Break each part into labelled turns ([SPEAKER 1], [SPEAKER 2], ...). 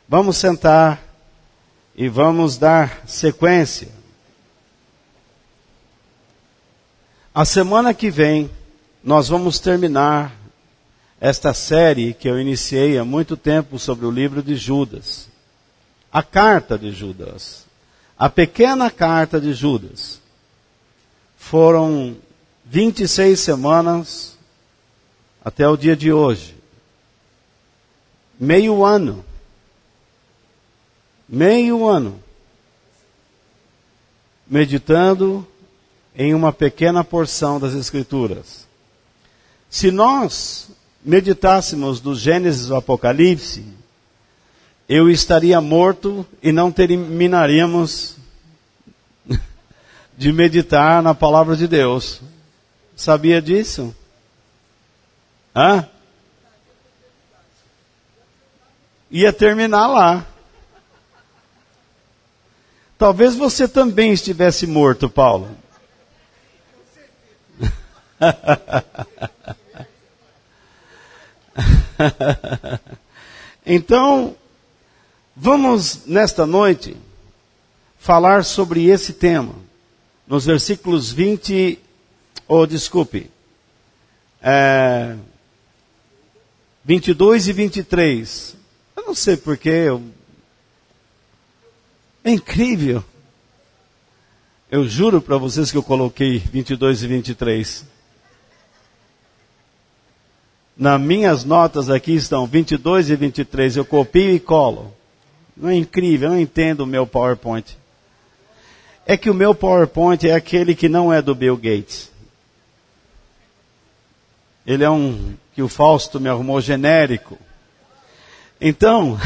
[SPEAKER 1] Vamos sentar e vamos dar sequência. A semana que vem, nós vamos terminar esta série que eu iniciei há muito tempo sobre o livro de Judas. A carta de Judas. A pequena carta de Judas. Foram 26 semanas até o dia de hoje. Meio ano. Meditando em uma pequena porção das Escrituras. Se nós meditássemos do Gênesis ao Apocalipse, eu estaria morto e não terminaríamos de meditar na palavra de Deus. Sabia disso? Ia terminar lá. Talvez você também estivesse morto, Paulo. Então, vamos nesta noite falar sobre esse tema. Nos versículos 22 e 23. Eu não sei porquê. É incrível. Eu juro para vocês que eu coloquei 22 e 23. Nas minhas notas aqui estão 22 e 23. Eu copio e colo. Não é incrível? Eu não entendo o meu PowerPoint. É que o meu PowerPoint é aquele que não é do Bill Gates. Ele é um que o Fausto me arrumou genérico. Então,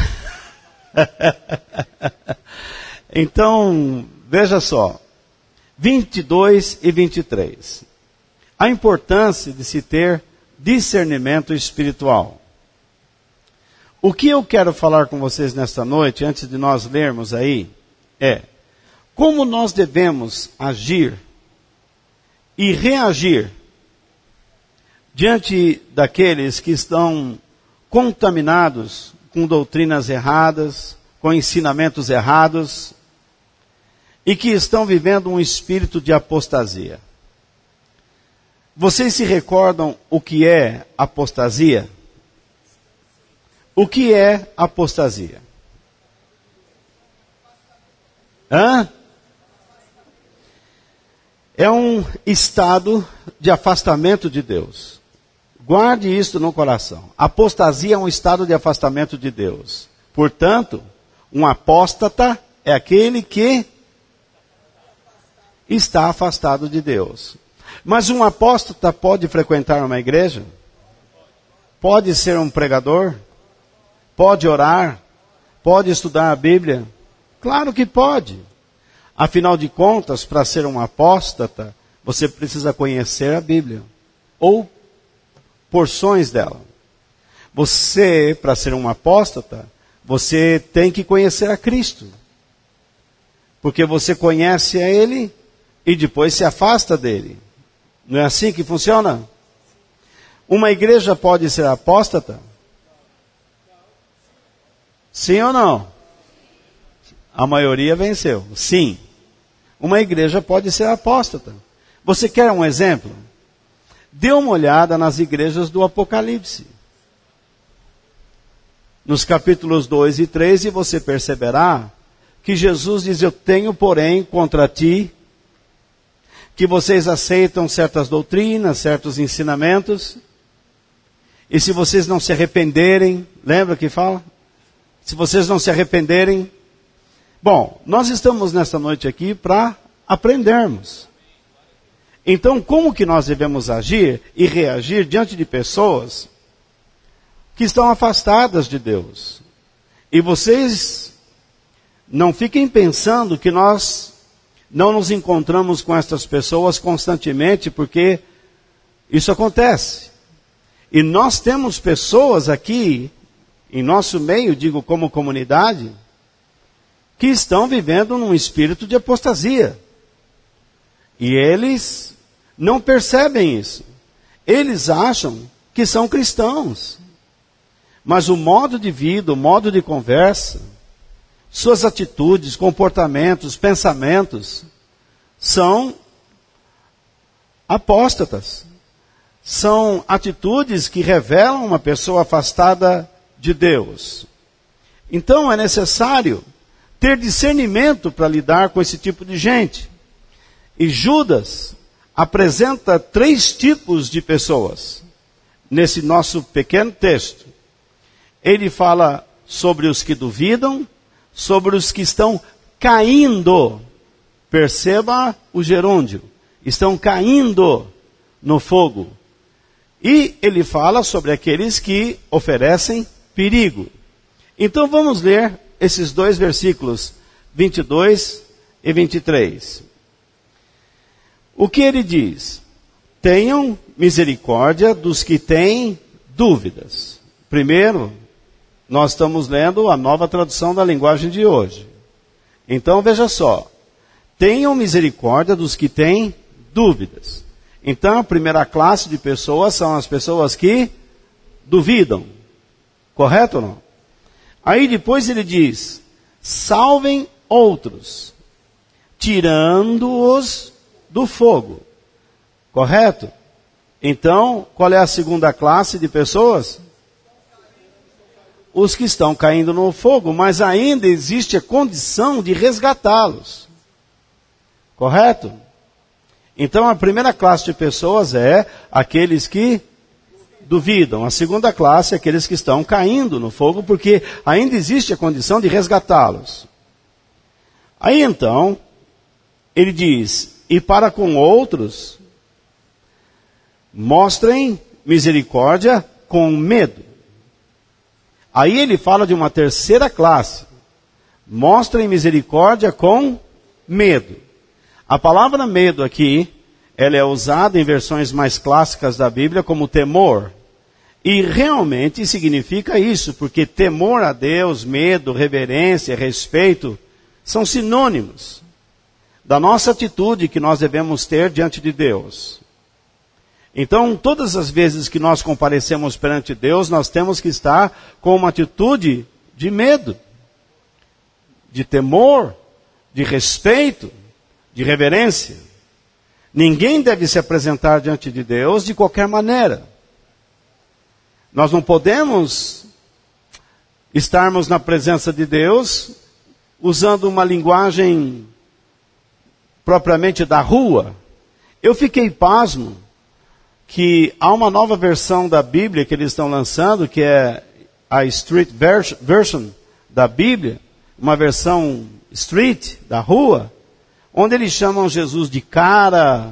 [SPEAKER 1] veja só. 22 e 23. A importância de se ter discernimento espiritual. O que eu quero falar com vocês nesta noite, antes de nós lermos aí, é como nós devemos agir e reagir diante daqueles que estão contaminados com doutrinas erradas, com ensinamentos errados, e que estão vivendo um espírito de apostasia. Vocês se recordam o que é apostasia? O que é apostasia? É um estado de afastamento de Deus. Guarde isso no coração. Apostasia é um estado de afastamento de Deus. Portanto, um apóstata é aquele que está afastado de Deus. Mas um apóstata pode frequentar uma igreja? Pode ser um pregador? Pode orar? Pode estudar a Bíblia? Claro que pode. Afinal de contas, para ser um apóstata, você precisa conhecer a Bíblia. Ou porções dela. Você, para ser um apóstata, você tem que conhecer a Cristo. Porque você conhece a Ele e depois se afasta dele. Não é assim que funciona? Uma igreja pode ser apóstata? Sim ou não? A maioria venceu. Sim. Uma igreja pode ser apóstata. Você quer um exemplo? Dê uma olhada nas igrejas do Apocalipse. Nos capítulos 2 e 3, e você perceberá que Jesus diz: eu tenho, porém, contra ti, que vocês aceitam certas doutrinas, certos ensinamentos, e se vocês não se arrependerem, lembra que fala? Se vocês não se arrependerem. Bom, nós estamos nesta noite aqui para aprendermos. Então, como que nós devemos agir e reagir diante de pessoas que estão afastadas de Deus? E vocês não fiquem pensando que nós não nos encontramos com estas pessoas constantemente, porque isso acontece. E nós temos pessoas aqui, em nosso meio, digo como comunidade, que estão vivendo num espírito de apostasia. E eles não percebem isso. Eles acham que são cristãos. Mas o modo de vida, o modo de conversa, suas atitudes, comportamentos, pensamentos são apóstatas. São atitudes que revelam uma pessoa afastada de Deus. Então é necessário ter discernimento para lidar com esse tipo de gente. E Judas apresenta 3 tipos de pessoas nesse nosso pequeno texto. Ele fala sobre os que duvidam, sobre os que estão caindo. Perceba o gerúndio. Estão caindo no fogo. E ele fala sobre aqueles que oferecem perigo. Então vamos ler esses 2 versículos, 22 e 23. O que ele diz? Tenham misericórdia dos que têm dúvidas. Primeiro, nós estamos lendo a nova tradução da linguagem de hoje. Então veja só. Tenham misericórdia dos que têm dúvidas. Então a primeira classe de pessoas são as pessoas que duvidam. Correto ou não? Aí depois ele diz, salvem outros, tirando-os do fogo. Correto? Então, qual é a segunda classe de pessoas? Os que estão caindo no fogo, mas ainda existe a condição de resgatá-los. Correto? Então a primeira classe de pessoas é aqueles que duvidam. A segunda classe é aqueles que estão caindo no fogo, porque ainda existe a condição de resgatá-los. Aí então, ele diz, e para com outros, mostrem misericórdia com medo. Aí ele fala de uma terceira classe. Mostrem misericórdia com medo. A palavra medo aqui, ela é usada em versões mais clássicas da Bíblia como temor. E realmente significa isso, porque temor a Deus, medo, reverência, respeito, são sinônimos da nossa atitude que nós devemos ter diante de Deus. Então, todas as vezes que nós comparecemos perante Deus, nós temos que estar com uma atitude de medo, de temor, de respeito, de reverência. Ninguém deve se apresentar diante de Deus de qualquer maneira. Nós não podemos estarmos na presença de Deus usando uma linguagem propriamente da rua. Eu fiquei pasmo que há uma nova versão da Bíblia que eles estão lançando, que é a Street Version da Bíblia, uma versão street, da rua, onde eles chamam Jesus de cara,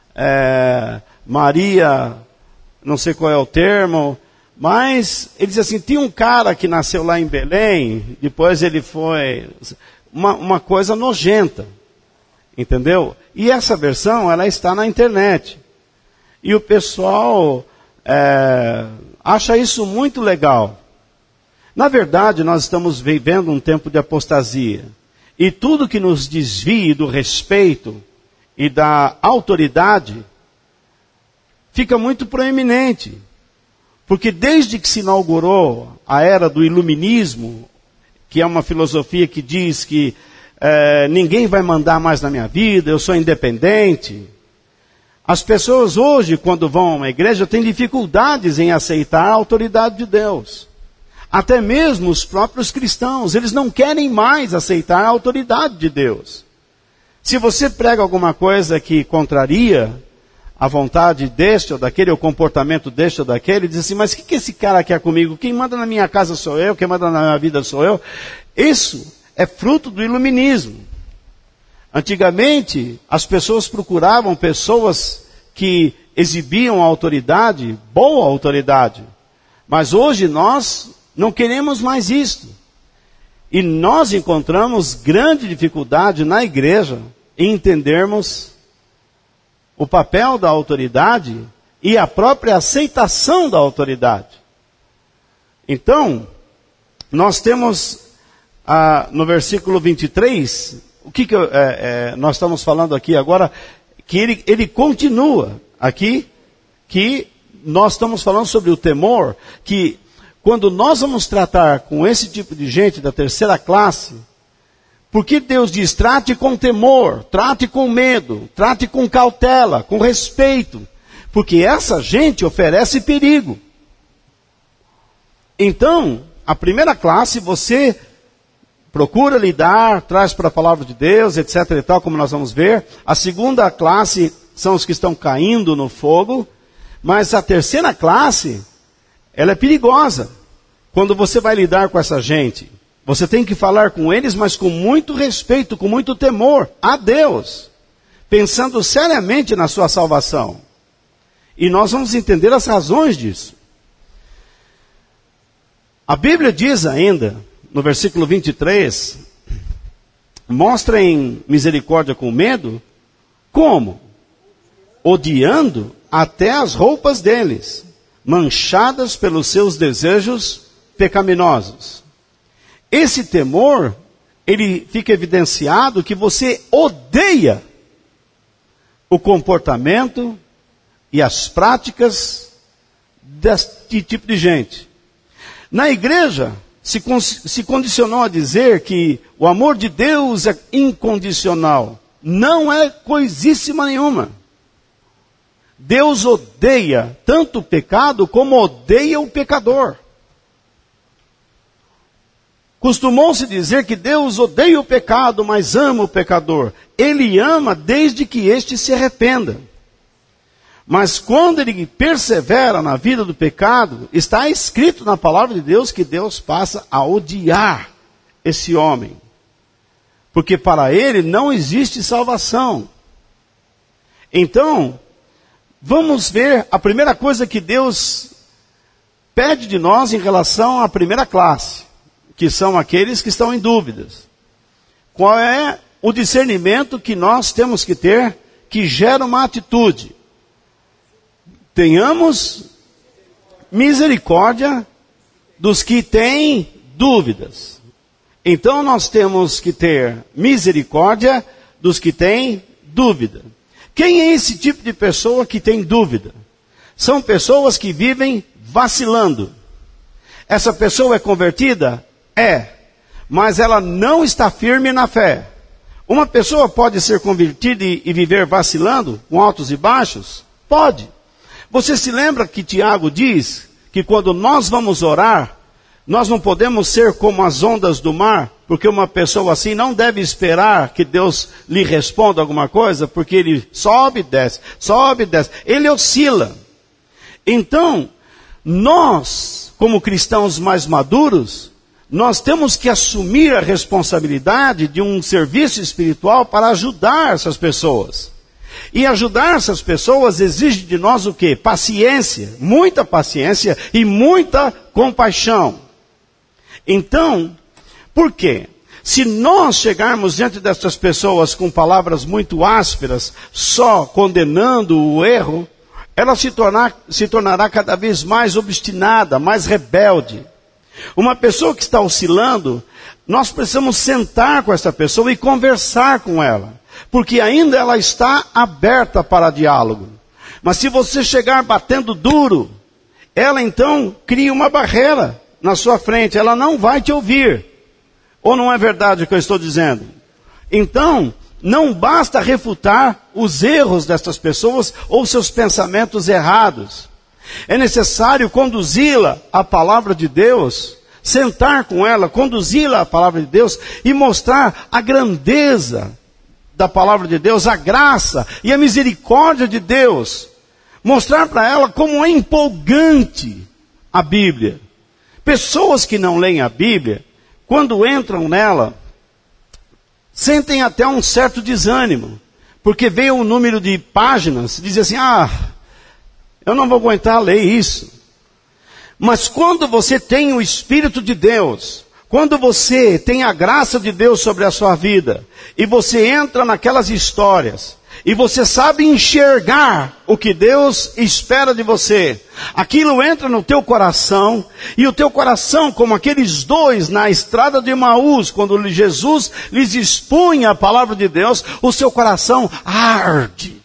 [SPEAKER 1] Maria, não sei qual é o termo, mas eles dizem assim, tinha um cara que nasceu lá em Belém, depois ele foi, uma coisa nojenta, entendeu? E essa versão, ela está na internet. E o pessoal acha isso muito legal. Na verdade, nós estamos vivendo um tempo de apostasia. E tudo que nos desvie do respeito e da autoridade fica muito proeminente. Porque desde que se inaugurou a era do iluminismo, que é uma filosofia que diz que ninguém vai mandar mais na minha vida, eu sou independente. As pessoas hoje, quando vão a uma igreja, têm dificuldades em aceitar a autoridade de Deus. Até mesmo os próprios cristãos, eles não querem mais aceitar a autoridade de Deus. Se você prega alguma coisa que contraria a vontade deste ou daquele, o comportamento deste ou daquele, diz assim, mas o que esse cara quer comigo? Quem manda na minha casa sou eu, quem manda na minha vida sou eu. Isso é fruto do iluminismo. Antigamente, as pessoas procuravam pessoas que exibiam autoridade, boa autoridade. Mas hoje nós não queremos mais isto. E nós encontramos grande dificuldade na igreja em entendermos o papel da autoridade e a própria aceitação da autoridade. Então, nós temos no versículo 23, o que nós estamos falando aqui agora, que ele continua aqui, que nós estamos falando sobre o temor, que quando nós vamos tratar com esse tipo de gente da terceira classe, Porque Deus diz, trate com temor, trate com medo, trate com cautela, com respeito. Porque essa gente oferece perigo. Então, a primeira classe você procura lidar, traz para a palavra de Deus, etc. e tal, como nós vamos ver. A segunda classe são os que estão caindo no fogo. Mas a terceira classe, ela é perigosa. Quando você vai lidar com essa gente, você tem que falar com eles, mas com muito respeito, com muito temor a Deus, pensando seriamente na sua salvação. E nós vamos entender as razões disso. A Bíblia diz ainda, no versículo 23, mostrem misericórdia com medo, como? Odiando até as roupas deles, manchadas pelos seus desejos pecaminosos. Esse temor, ele fica evidenciado que você odeia o comportamento e as práticas deste tipo de gente. Na igreja, se condicionou a dizer que o amor de Deus é incondicional. Não é coisíssima nenhuma. Deus odeia tanto o pecado como odeia o pecador. Costumou-se dizer que Deus odeia o pecado, mas ama o pecador. Ele ama desde que este se arrependa. Mas quando ele persevera na vida do pecado, está escrito na palavra de Deus que Deus passa a odiar esse homem. Porque para ele não existe salvação. Então, vamos ver a primeira coisa que Deus pede de nós em relação à primeira classe, que são aqueles que estão em dúvidas. Qual é o discernimento que nós temos que ter que gera uma atitude? Tenhamos misericórdia dos que têm dúvidas. Então nós temos que ter misericórdia dos que têm dúvida. Quem é esse tipo de pessoa que tem dúvida? São pessoas que vivem vacilando. Essa pessoa é convertida? É. Mas ela não está firme na fé. Uma pessoa pode ser convertida e viver vacilando, com altos e baixos? Pode. Você se lembra que Tiago diz que quando nós vamos orar, nós não podemos ser como as ondas do mar, porque uma pessoa assim não deve esperar que Deus lhe responda alguma coisa, porque ele sobe e desce, ele oscila. Então, nós, como cristãos mais maduros, nós temos que assumir a responsabilidade de um serviço espiritual para ajudar essas pessoas. E ajudar essas pessoas exige de nós o quê? Paciência, muita paciência e muita compaixão. Então, por quê? Se nós chegarmos diante dessas pessoas com palavras muito ásperas, só condenando o erro, ela se tornará cada vez mais obstinada, mais rebelde. Uma pessoa que está oscilando, nós precisamos sentar com essa pessoa e conversar com ela. Porque ainda ela está aberta para diálogo. Mas se você chegar batendo duro, ela então cria uma barreira na sua frente. Ela não vai te ouvir. Ou não é verdade o que eu estou dizendo? Então, não basta refutar os erros dessas pessoas ou seus pensamentos errados. É necessário conduzi-la à palavra de Deus, sentar com ela, conduzi-la à palavra de Deus e mostrar a grandeza da palavra de Deus, a graça e a misericórdia de Deus. Mostrar para ela como é empolgante a Bíblia. Pessoas que não leem a Bíblia, quando entram nela, sentem até um certo desânimo. Porque vê um número de páginas e dizem assim, eu não vou aguentar ler isso. Mas quando você tem o Espírito de Deus, quando você tem a graça de Deus sobre a sua vida, e você entra naquelas histórias, e você sabe enxergar o que Deus espera de você, aquilo entra no teu coração, e o teu coração, como aqueles dois na estrada de Emaús, quando Jesus lhes expunha a palavra de Deus, o seu coração arde.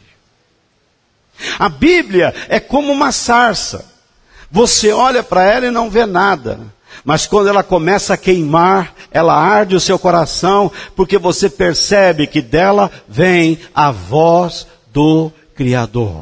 [SPEAKER 1] A Bíblia é como uma sarça. Você olha para ela e não vê nada. Mas quando ela começa a queimar, ela arde o seu coração, porque você percebe que dela vem a voz do Criador.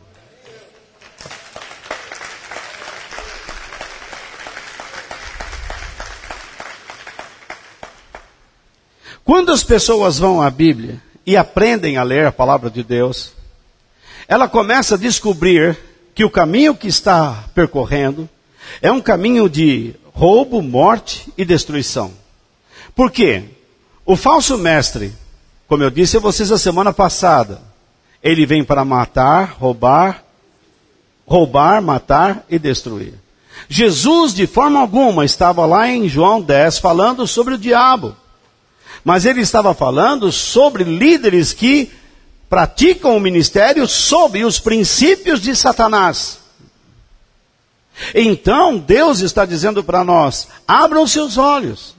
[SPEAKER 1] Quando as pessoas vão à Bíblia e aprendem a ler a palavra de Deus, ela começa a descobrir que o caminho que está percorrendo é um caminho de roubo, morte e destruição. Por quê? O falso mestre, como eu disse a vocês a semana passada, ele vem para matar, roubar, matar e destruir. Jesus, de forma alguma, estava lá em João 10 falando sobre o diabo. Mas ele estava falando sobre líderes que praticam o ministério sob os princípios de Satanás. Então, Deus está dizendo para nós, abram seus olhos.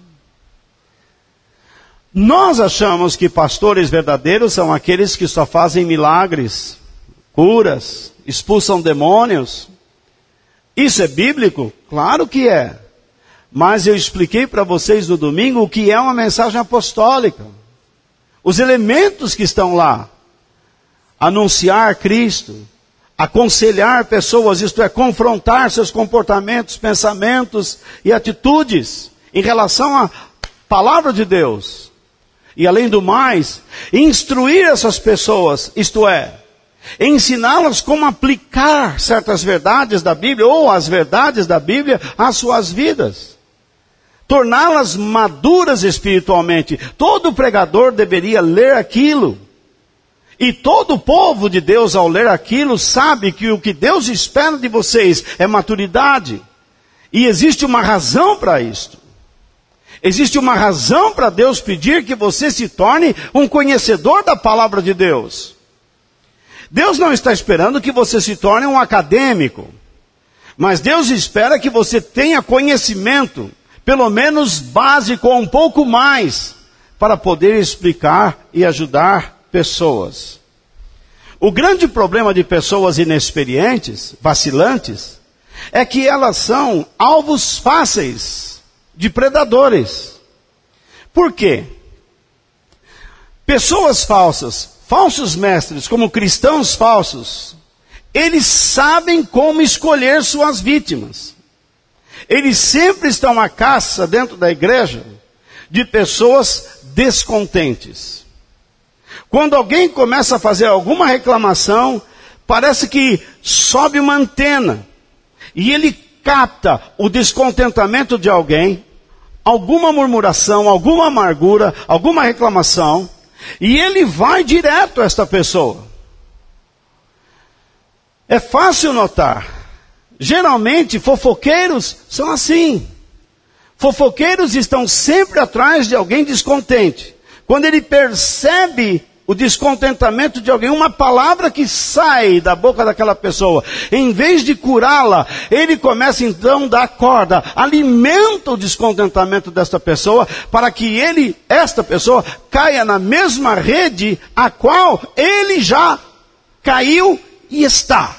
[SPEAKER 1] Nós achamos que pastores verdadeiros são aqueles que só fazem milagres, curas, expulsam demônios. Isso é bíblico? Claro que é. Mas eu expliquei para vocês no domingo o que é uma mensagem apostólica. Os elementos que estão lá. Anunciar Cristo, aconselhar pessoas, isto é, confrontar seus comportamentos, pensamentos e atitudes em relação à palavra de Deus. E além do mais, instruir essas pessoas, isto é, ensiná-las como aplicar certas verdades da Bíblia ou as verdades da Bíblia às suas vidas. Torná-las maduras espiritualmente. Todo pregador deveria ler aquilo. E todo o povo de Deus, ao ler aquilo, sabe que o que Deus espera de vocês é maturidade. E existe uma razão para isto. Existe uma razão para Deus pedir que você se torne um conhecedor da palavra de Deus. Deus não está esperando que você se torne um acadêmico. Mas Deus espera que você tenha conhecimento, pelo menos básico ou um pouco mais, para poder explicar e ajudar pessoas. O grande problema de pessoas inexperientes, vacilantes, é que elas são alvos fáceis de predadores. Por quê? Pessoas falsas, falsos mestres, como cristãos falsos, eles sabem como escolher suas vítimas. Eles sempre estão à caça dentro da igreja de pessoas descontentes. Quando alguém começa a fazer alguma reclamação, parece que sobe uma antena e ele capta o descontentamento de alguém, alguma murmuração, alguma amargura, alguma reclamação, e ele vai direto a esta pessoa. É fácil notar. Geralmente, fofoqueiros são assim. Fofoqueiros estão sempre atrás de alguém descontente. Quando ele percebe o descontentamento de alguém, uma palavra que sai da boca daquela pessoa, em vez de curá-la, ele começa então a dar corda, alimenta o descontentamento desta pessoa, para que esta pessoa, caia na mesma rede a qual ele já caiu e está.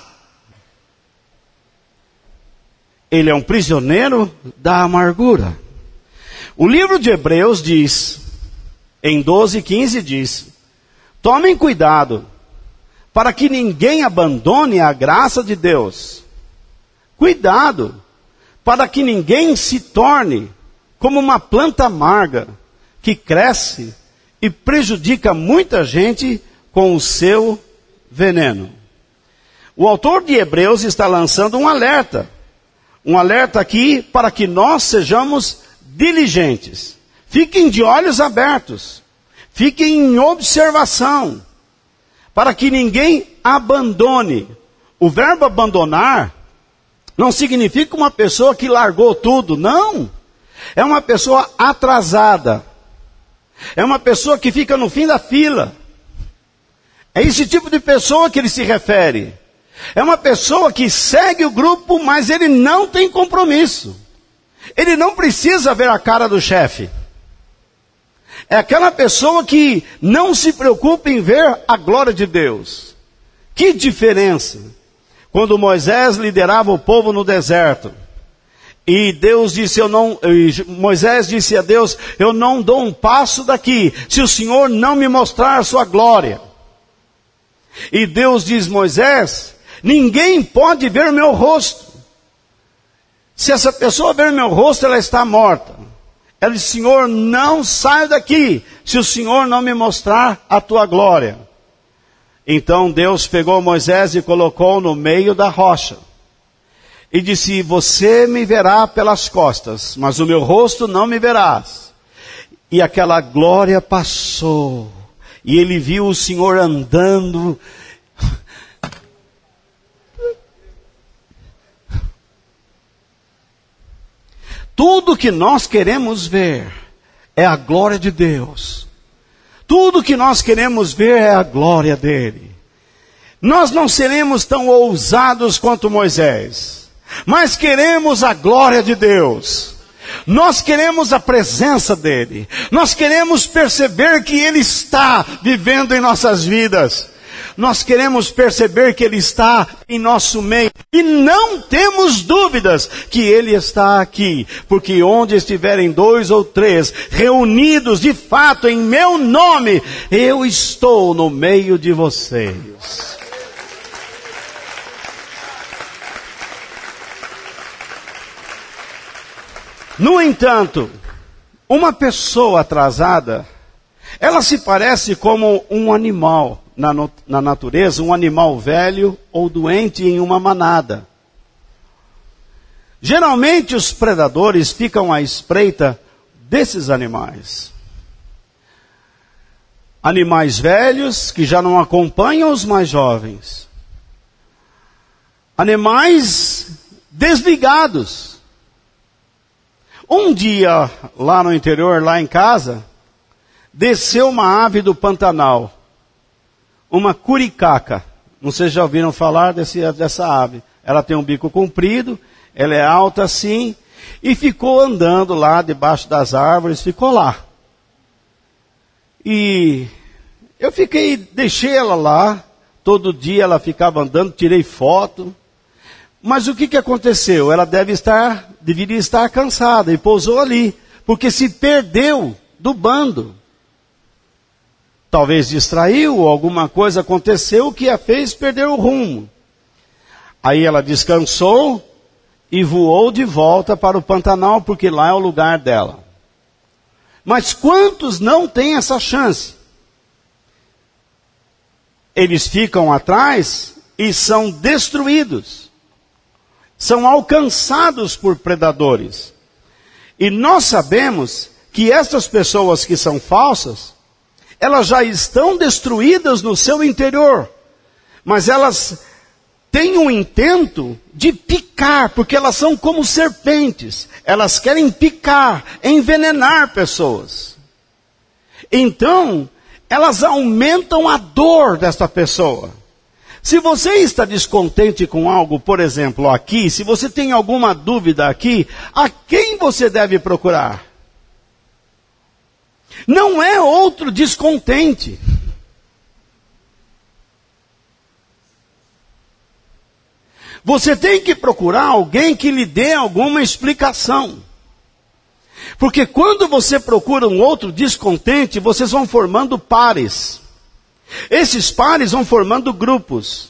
[SPEAKER 1] Ele é um prisioneiro da amargura. O livro de Hebreus diz, em 12:15 diz, tomem cuidado, para que ninguém abandone a graça de Deus. Cuidado, para que ninguém se torne como uma planta amarga, que cresce e prejudica muita gente com o seu veneno. O autor de Hebreus está lançando um alerta aqui para que nós sejamos diligentes. Fiquem de olhos abertos. Fiquem em observação. Para que ninguém abandone. O verbo abandonar não significa uma pessoa que largou tudo. Não. É uma pessoa atrasada. É uma pessoa que fica no fim da fila. É esse tipo de pessoa que ele se refere. É uma pessoa que segue o grupo, mas ele não tem compromisso. Ele não precisa ver a cara do chefe. É aquela pessoa que não se preocupa em ver a glória de Deus. Que diferença! Quando Moisés liderava o povo no deserto, E Moisés disse a Deus, eu não dou um passo daqui, se o Senhor não me mostrar a sua glória. E Deus diz, Moisés, ninguém pode ver o meu rosto. Se essa pessoa ver meu rosto, ela está morta. Ela disse, Senhor, não saia daqui, se o Senhor não me mostrar a tua glória. Então Deus pegou Moisés e colocou no meio da rocha. E disse, você me verá pelas costas, mas o meu rosto não me verás. E aquela glória passou. E ele viu o Senhor andando. Tudo que nós queremos ver é a glória de Deus. Tudo que nós queremos ver é a glória dele. Nós não seremos tão ousados quanto Moisés. Mas queremos a glória de Deus. Nós queremos a presença dele. Nós queremos perceber que ele está vivendo em nossas vidas. Nós queremos perceber que ele está em nosso meio. E não temos dúvidas que ele está aqui. Porque onde estiverem 2 ou 3 reunidos de fato em meu nome, eu estou no meio de vocês. No entanto, uma pessoa atrasada, ela se parece como um animal na natureza, um animal velho ou doente em uma manada. Geralmente os predadores ficam à espreita desses animais. Animais velhos que já não acompanham os mais jovens. Animais desligados. Um dia, lá no interior, lá em casa, desceu uma ave do Pantanal, uma curicaca. Não sei se já ouviram falar dessa ave. Ela tem um bico comprido, ela é alta assim, e ficou andando lá debaixo das árvores, ficou lá. E eu deixei ela lá, todo dia ela ficava andando, tirei foto. Mas o que aconteceu? Ela deveria estar cansada e pousou ali, porque se perdeu do bando. Talvez distraiu, ou alguma coisa aconteceu que a fez perder o rumo. Aí ela descansou e voou de volta para o Pantanal, porque lá é o lugar dela. Mas quantos não têm essa chance? Eles ficam atrás e são destruídos. São alcançados por predadores. E nós sabemos que essas pessoas que são falsas, elas já estão destruídas no seu interior. Mas elas têm um intento de picar, porque elas são como serpentes. Elas querem picar, envenenar pessoas. Então, elas aumentam a dor desta pessoa. Se você está descontente com algo, por exemplo, aqui, se você tem alguma dúvida aqui, a quem você deve procurar? Não é outro descontente. Você tem que procurar alguém que lhe dê alguma explicação. Porque quando você procura um outro descontente, vocês vão formando pares. Esses pares vão formando grupos.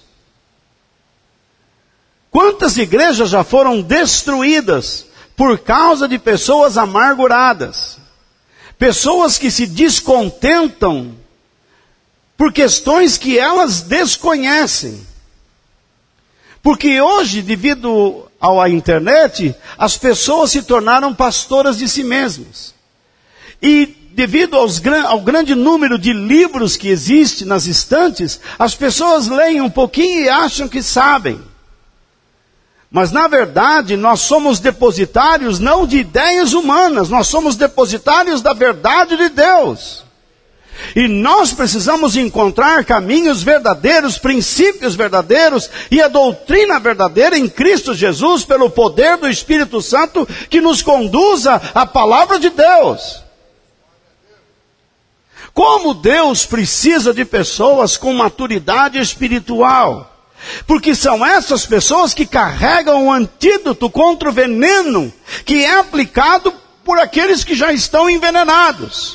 [SPEAKER 1] Quantas igrejas já foram destruídas por causa de pessoas amarguradas? Pessoas que se descontentam por questões que elas desconhecem. Porque hoje, devido à internet, as pessoas se tornaram pastoras de si mesmas. E devido ao grande número de livros que existe nas estantes, as pessoas leem um pouquinho e acham que sabem. Mas na verdade, nós somos depositários não de ideias humanas, nós somos depositários da verdade de Deus. E nós precisamos encontrar caminhos verdadeiros, princípios verdadeiros e a doutrina verdadeira em Cristo Jesus, pelo poder do Espírito Santo, que nos conduza à palavra de Deus. Como Deus precisa de pessoas com maturidade espiritual. Porque são essas pessoas que carregam o antídoto contra o veneno que é aplicado por aqueles que já estão envenenados.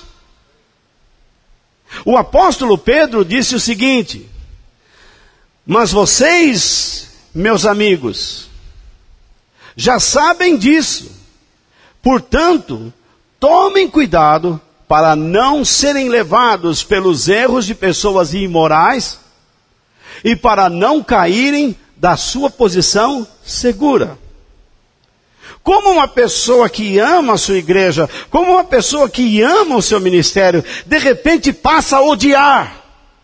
[SPEAKER 1] O apóstolo Pedro disse o seguinte: mas vocês, meus amigos, já sabem disso. Portanto, tomem cuidado para não serem levados pelos erros de pessoas imorais e para não caírem da sua posição segura. Como uma pessoa que ama a sua igreja, como uma pessoa que ama o seu ministério, de repente passa a odiar.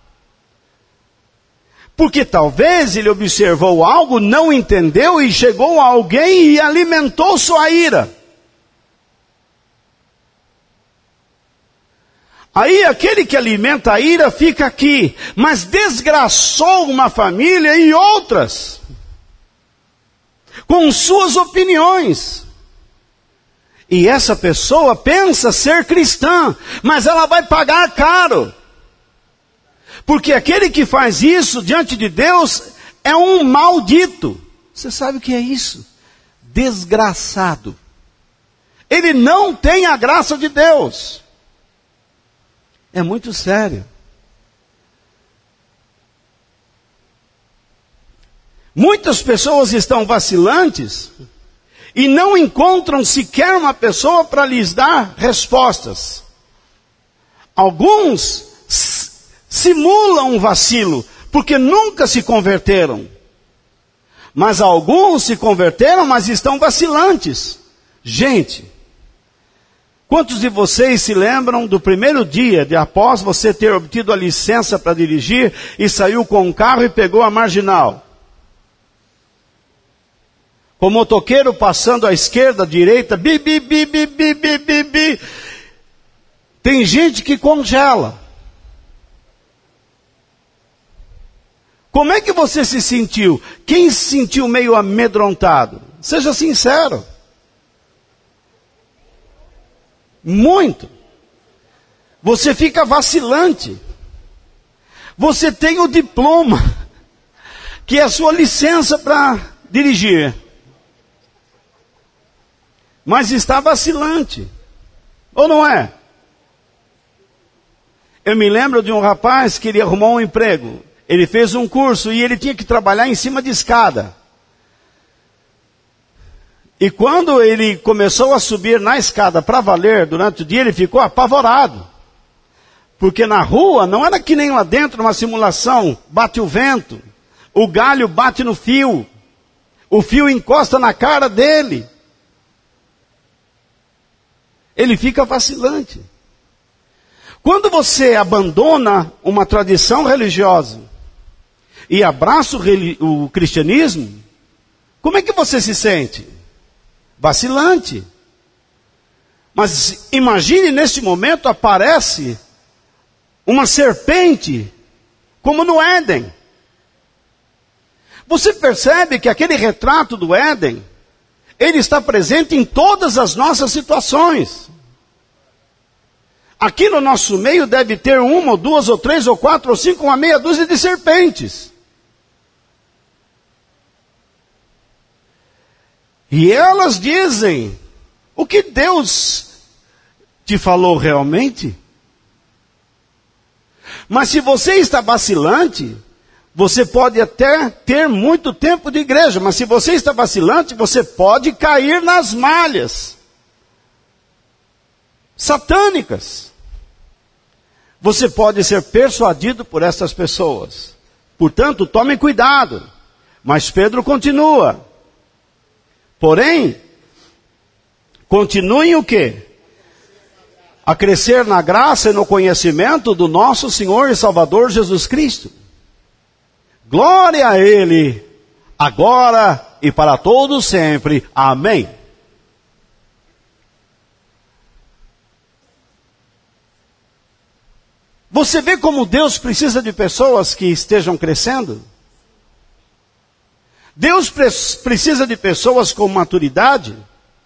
[SPEAKER 1] Porque talvez ele observou algo, não entendeu e chegou a alguém e alimentou sua ira. Aí aquele que alimenta a ira fica aqui, mas desgraçou uma família e outras, com suas opiniões. E essa pessoa pensa ser cristã, mas ela vai pagar caro. Porque aquele que faz isso diante de Deus é um maldito. Você sabe o que é isso? Desgraçado. Ele não tem a graça de Deus. É muito sério. Muitas pessoas estão vacilantes e não encontram sequer uma pessoa para lhes dar respostas. Alguns simulam um vacilo, porque nunca se converteram. Mas alguns se converteram, mas estão vacilantes. Gente, quantos de vocês se lembram do primeiro dia de após você ter obtido a licença para dirigir e saiu com um carro e pegou a marginal? Com o motoqueiro passando à esquerda, à direita, bi, bi, bi, bi, bi, bi, bi, bi. Tem gente que congela. Como é que você se sentiu? Quem se sentiu meio amedrontado? Seja sincero. Muito. Você fica vacilante. Você tem o diploma, que é a sua licença para dirigir. Mas está vacilante. Ou não é? Eu me lembro de um rapaz que ele arrumou um emprego. Ele fez um curso e ele tinha que trabalhar em cima de escada. E quando ele começou a subir na escada para valer durante o dia, ele ficou apavorado. Porque na rua não era que nem lá dentro, uma simulação, bate o vento, o galho bate no fio, o fio encosta na cara dele. Ele fica vacilante. Quando você abandona uma tradição religiosa e abraça o cristianismo, como é que você se sente? Vacilante. Mas imagine neste momento aparece uma serpente, como no Éden. Você percebe que aquele retrato do Éden, ele está presente em todas as nossas situações. Aqui no nosso meio deve ter uma, ou duas, ou três, ou quatro, ou cinco, uma meia dúzia de serpentes. E elas dizem, o que Deus te falou realmente? Mas se você está vacilante, você pode até ter muito tempo de igreja, mas se você está vacilante, você pode cair nas malhas satânicas. Você pode ser persuadido por essas pessoas. Portanto, tome cuidado. Mas Pedro continua. Porém, continuem o quê? A crescer na graça e no conhecimento do nosso Senhor e Salvador Jesus Cristo. Glória a Ele, agora e para todos sempre. Amém. Você vê como Deus precisa de pessoas que estejam crescendo? Deus precisa de pessoas com maturidade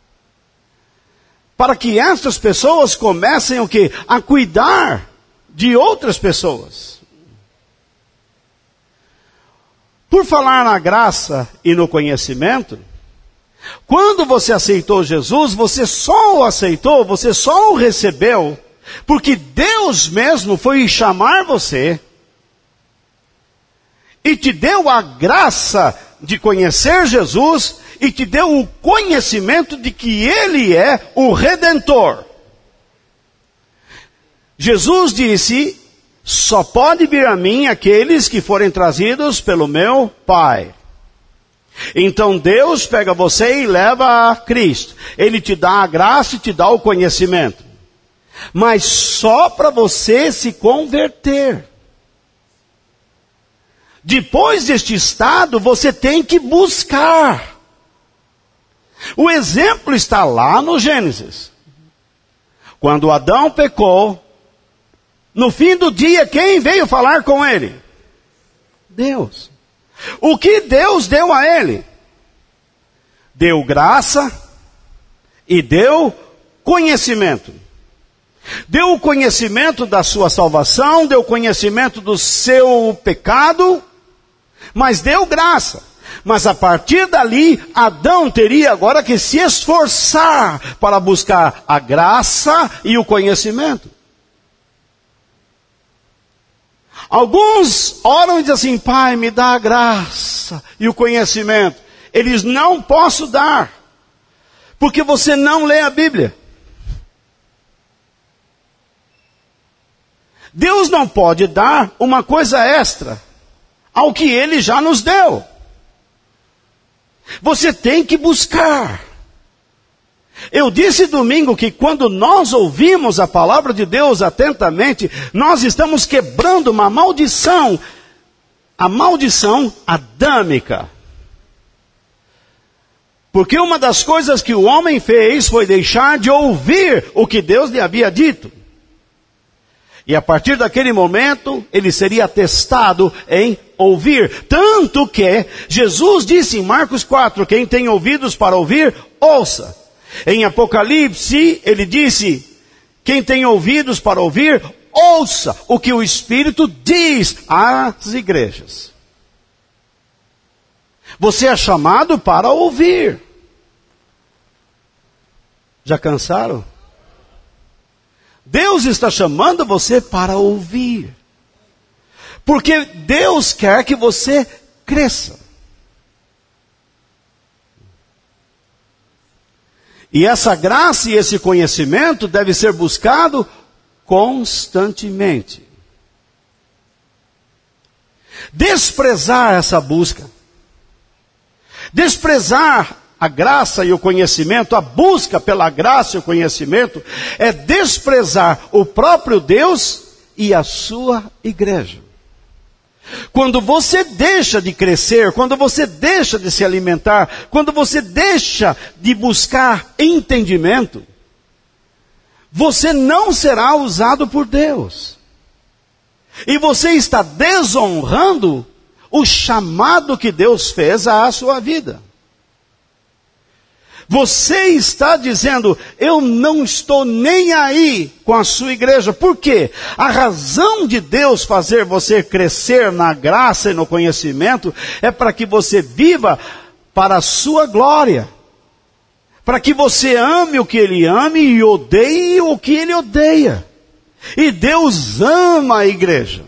[SPEAKER 1] para que essas pessoas comecem o quê? A cuidar de outras pessoas. Por falar na graça e no conhecimento, quando você aceitou Jesus, você só o aceitou, você só o recebeu, porque Deus mesmo foi chamar você e te deu a graça de conhecer Jesus e te deu o conhecimento de que Ele é o Redentor. Jesus disse: só pode vir a mim aqueles que forem trazidos pelo meu Pai. Então Deus pega você e leva a Cristo. Ele te dá a graça e te dá o conhecimento. Mas só para você se converter. Depois deste estado, você tem que buscar. O exemplo está lá no Gênesis. Quando Adão pecou, no fim do dia, quem veio falar com ele? Deus. O que Deus deu a ele? Deu graça e deu conhecimento. Deu o conhecimento da sua salvação, deu conhecimento do seu pecado, mas deu graça. Mas a partir dali, Adão teria agora que se esforçar para buscar a graça e o conhecimento. Alguns oram e dizem assim: Pai, me dá a graça e o conhecimento. Eles não posso dar, porque você não lê a Bíblia. Deus não pode dar uma coisa extra ao que Ele já nos deu. Você tem que buscar. Eu disse domingo que quando nós ouvimos a palavra de Deus atentamente, nós estamos quebrando uma maldição, a maldição adâmica. Porque uma das coisas que o homem fez foi deixar de ouvir o que Deus lhe havia dito. E a partir daquele momento, ele seria testado em ouvir. Tanto que Jesus disse em Marcos 4, quem tem ouvidos para ouvir, ouça. Em Apocalipse, ele disse, quem tem ouvidos para ouvir, ouça o que o Espírito diz às igrejas. Você é chamado para ouvir. Já cansaram? Deus está chamando você para ouvir. Porque Deus quer que você cresça. E essa graça e esse conhecimento deve ser buscado constantemente. Desprezar essa busca, desprezar a graça e o conhecimento, a busca pela graça e o conhecimento, é desprezar o próprio Deus e a sua igreja. Quando você deixa de crescer, quando você deixa de se alimentar, quando você deixa de buscar entendimento, você não será usado por Deus. E você está desonrando o chamado que Deus fez à sua vida. Você está dizendo, eu não estou nem aí com a sua igreja. Por quê? A razão de Deus fazer você crescer na graça e no conhecimento é para que você viva para a sua glória. Para que você ame o que Ele ama e odeie o que Ele odeia. E Deus ama a igreja.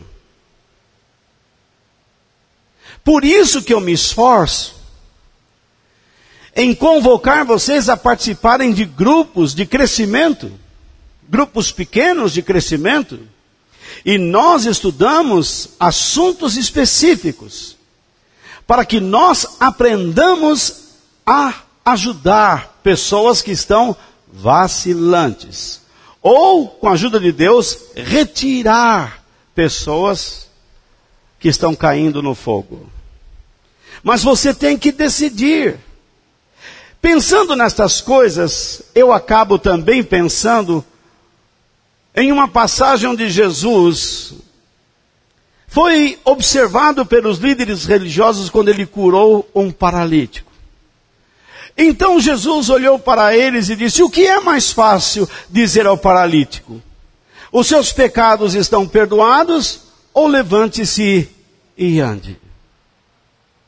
[SPEAKER 1] Por isso que eu me esforço em convocar vocês a participarem de grupos de crescimento, grupos pequenos de crescimento, e nós estudamos assuntos específicos, para que nós aprendamos a ajudar pessoas que estão vacilantes, ou, com a ajuda de Deus, retirar pessoas que estão caindo no fogo. Mas você tem que decidir. Pensando nestas coisas, eu acabo também pensando em uma passagem onde Jesus foi observado pelos líderes religiosos quando ele curou um paralítico. Então Jesus olhou para eles e disse, o que é mais fácil dizer ao paralítico? Os seus pecados estão perdoados ou levante-se e ande?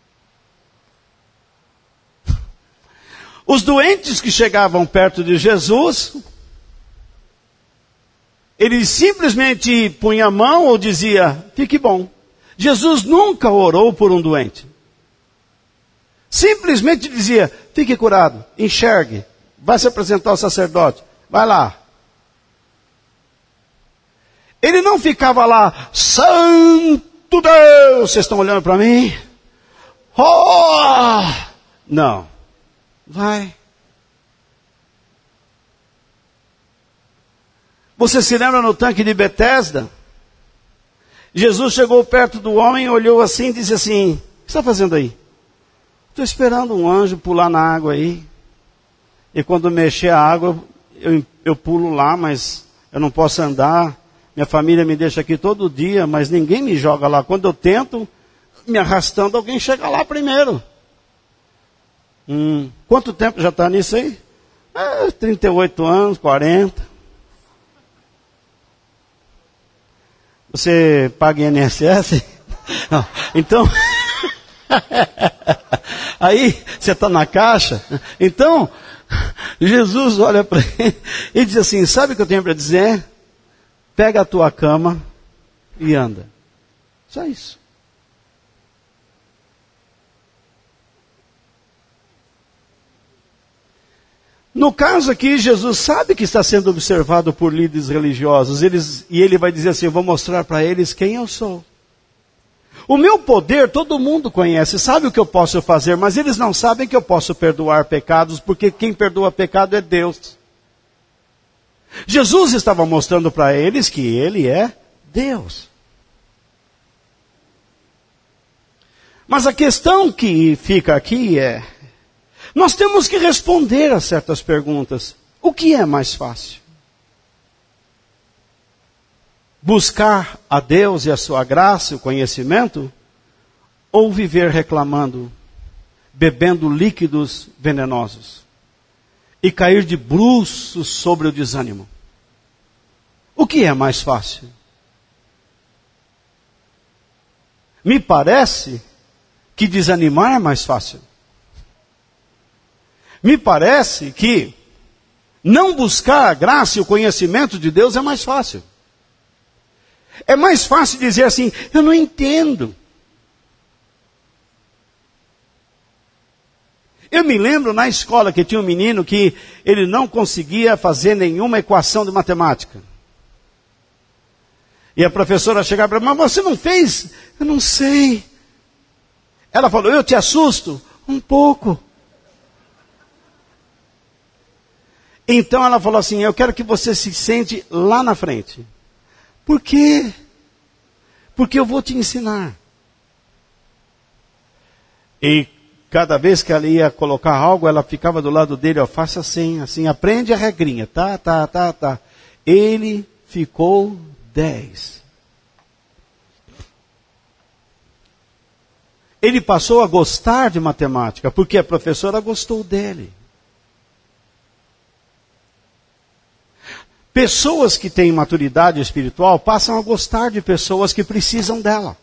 [SPEAKER 1] Os doentes que chegavam perto de Jesus, ele simplesmente punha a mão ou dizia, fique bom. Jesus nunca orou por um doente. Simplesmente dizia, fique curado, enxergue, vai se apresentar ao sacerdote, vai lá. Ele não ficava lá, santo Deus, vocês estão olhando para mim? Oh! Não. Vai. Você se lembra no tanque de Betesda? Jesus chegou perto do homem, olhou assim e disse assim, o que você está fazendo aí? Estou esperando um anjo pular na água aí. E quando mexer a água, eu pulo lá, mas eu não posso andar. Minha família me deixa aqui todo dia, mas ninguém me joga lá. Quando eu tento, me arrastando, alguém chega lá primeiro. Quanto tempo já está nisso aí? 38 anos, 40. Você paga INSS? Não. Então, aí você está na caixa. Então, Jesus olha para ele e diz assim, sabe o que eu tenho para dizer? Pega a tua cama e anda. Só isso. No caso aqui, Jesus sabe que está sendo observado por líderes religiosos. E ele vai dizer assim, eu vou mostrar para eles quem eu sou. O meu poder todo mundo conhece, sabe o que eu posso fazer, mas eles não sabem que eu posso perdoar pecados, porque quem perdoa pecado é Deus. Jesus estava mostrando para eles que ele é Deus. Mas a questão que fica aqui é, nós temos que responder a certas perguntas. O que é mais fácil? Buscar a Deus e a sua graça, o conhecimento? Ou viver reclamando, bebendo líquidos venenosos? E cair de bruços sobre o desânimo? O que é mais fácil? Me parece que desanimar é mais fácil. Me parece que não buscar a graça e o conhecimento de Deus é mais fácil. É mais fácil dizer assim, eu não entendo. Eu me lembro na escola que tinha um menino que ele não conseguia fazer nenhuma equação de matemática. E a professora chegava para ele, mas você não fez? Eu não sei. Ela falou, eu te assusto? Um pouco. Então ela falou assim, eu quero que você se sente lá na frente. Por quê? Porque eu vou te ensinar. E cada vez que ela ia colocar algo, ela ficava do lado dele, ó, faça assim, assim, aprende a regrinha, tá. Ele ficou 10. Ele passou a gostar de matemática, porque a professora gostou dele. Pessoas que têm maturidade espiritual passam a gostar de pessoas que precisam dela.